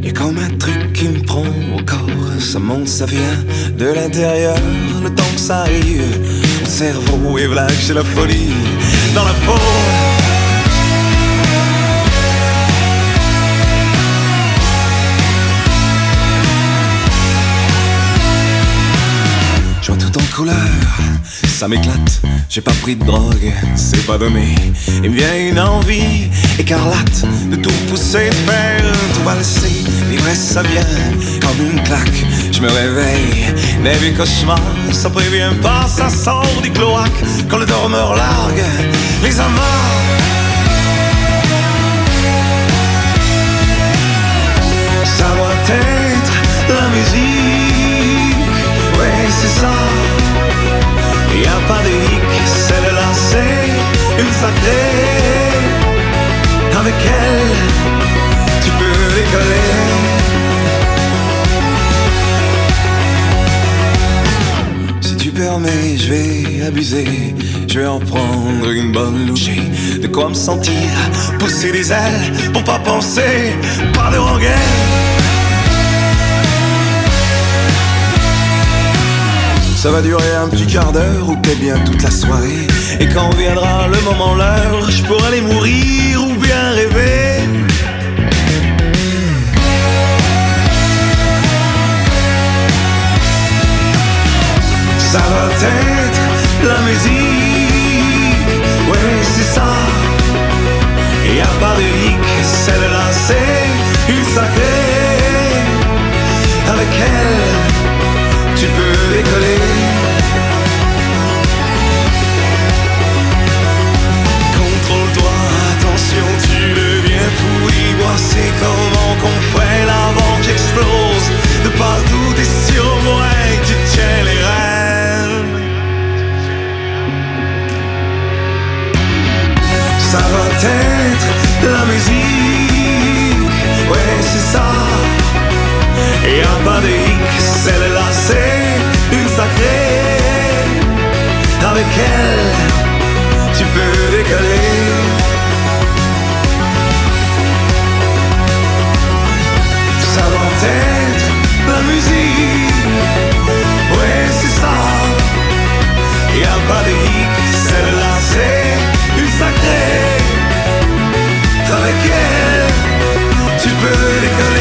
Y'a comme un truc qui me prend au corps, ça monte, ça vient de l'intérieur. Le temps que ça arrive, mon cerveau est blague, c'est la folie dans la peau. Je vois tout en couleur, ça m'éclate. J'ai pas pris de drogue, c'est pas donné. Il me vient une envie écarlate de tout pousser, de faire tout valser. L'ivresse ça vient comme une claque. Je me réveille, des vieux cauchemars. Ça prévient pas, ça sort du cloaque. Quand le dormeur largue les amarres. Ça doit être la musique, ouais c'est ça. Y'a pas de hic, celle-là c'est une sacrée. Avec elle, tu peux décoller. Si tu permets, je vais abuser. Je vais en prendre une bonne louchée. De quoi me sentir pousser des ailes pour pas penser, pas de rengaine. Ça va durer un petit quart d'heure ou peut-être bien toute la soirée. Et quand viendra le moment, l'heure, je pourrai aller mourir ou bien rêver. Ça va être la musique, ouais c'est ça. Y'a pas de hic, celle-là c'est une sacrée. Avec elle, tu peux décoller. Contrôle-toi, attention, tu deviens fou. Dis-moi c'est comment qu'on fait l'avant que j'explose. De partout t'es sur moi et tu tiens les rênes. Ça va être la musique, ouais c'est ça. Y'a pas de hic, celle-là c'est une sacrée. Avec elle, tu peux décoller. Ça va être la musique, ouais c'est ça. Y'a pas de hic, celle-là c'est une sacrée. Avec elle, tu peux décoller.